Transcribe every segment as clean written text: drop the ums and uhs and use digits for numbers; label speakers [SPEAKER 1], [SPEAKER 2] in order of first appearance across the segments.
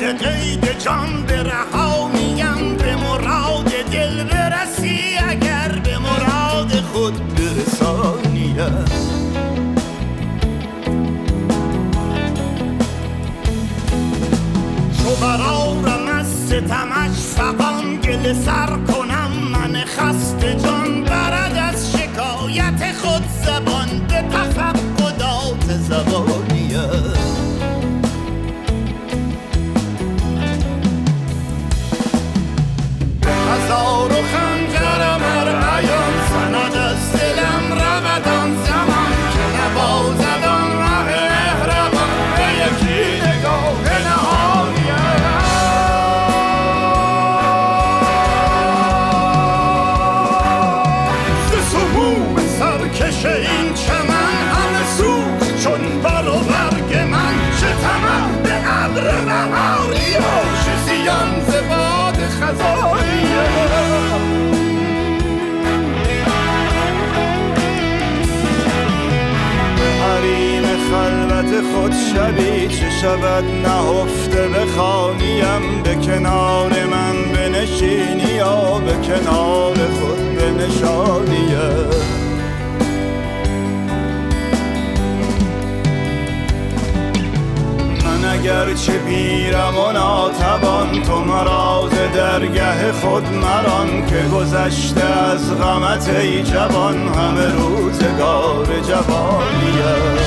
[SPEAKER 1] قید جان برهانیم، به مراد دل برسی اگر به مراد خود برسانیم. چو برارم از ستمش فغان، گله سر کنم من خسته جان، برد از شکایت خود زبان به تفقدات زبانیم. هزار و خنجرم هر عیان سند از دلم رود آن زمان، که نبازد آن ره مهربان به یکی نگاه نهانیم. ز سموم سرکش این چمن همه سوخت چون بر و برگ من، چه طمع به ابر بهاری و چه زیان ز باد خزانی. حریم خلوت خود شبی چه شود نهفته بخوانیم، به کنار من بنشینی یا به کنار خود بنشانیم. اگرچه پیرم و ناتوان تو مرا ز درگه خود مران، که گذشته از غمت ای جوان همه روزگار جوانیم.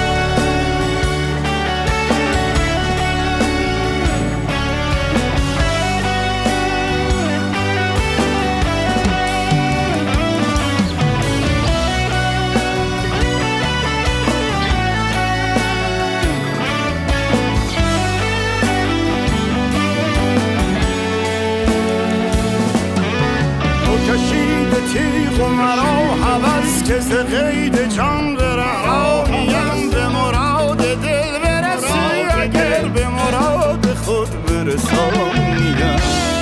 [SPEAKER 1] تیغ و مرا هوس که ز قید جان برهانیم، به مراد دل برسی اگر به مراد خود برسانیم.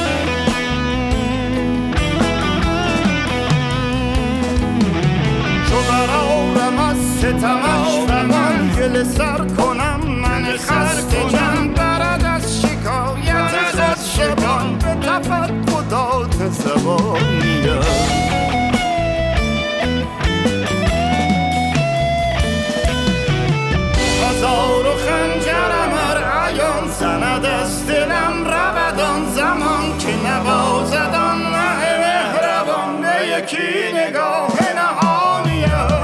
[SPEAKER 1] چو برارم از ستمش فغان، گله سر کنم من خسته جان، برد از شکایت خود شبان به تفقدات زبانیم. هزار و خنجرم هر عیان سند از دلم رود آن زمان، که نوازد آن ره مهربان به یکی نگاه نهانیم.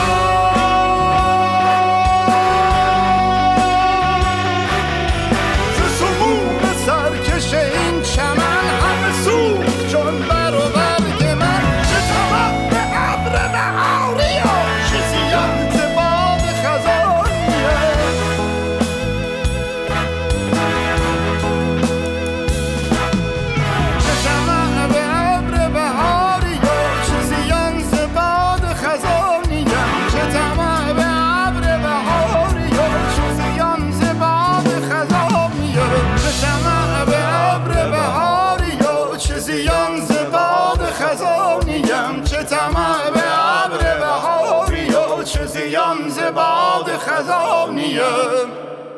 [SPEAKER 1] ز سموم سرکش این چمن همه سوخت چون بر و برگ من، چه طمع به ابر بهاری و چه زیان ز باد خزانی. چه طمع به ابر بهاری و چه زیان ز باد خزانی. چه طمع به ابر بهاری و چه زیان ز باد خزانی. چه طمع به ابر بهاری و چه زیان ز باد خزانیم. چه طمع به ابر بهاری و چه زیان ز باد خزانیم.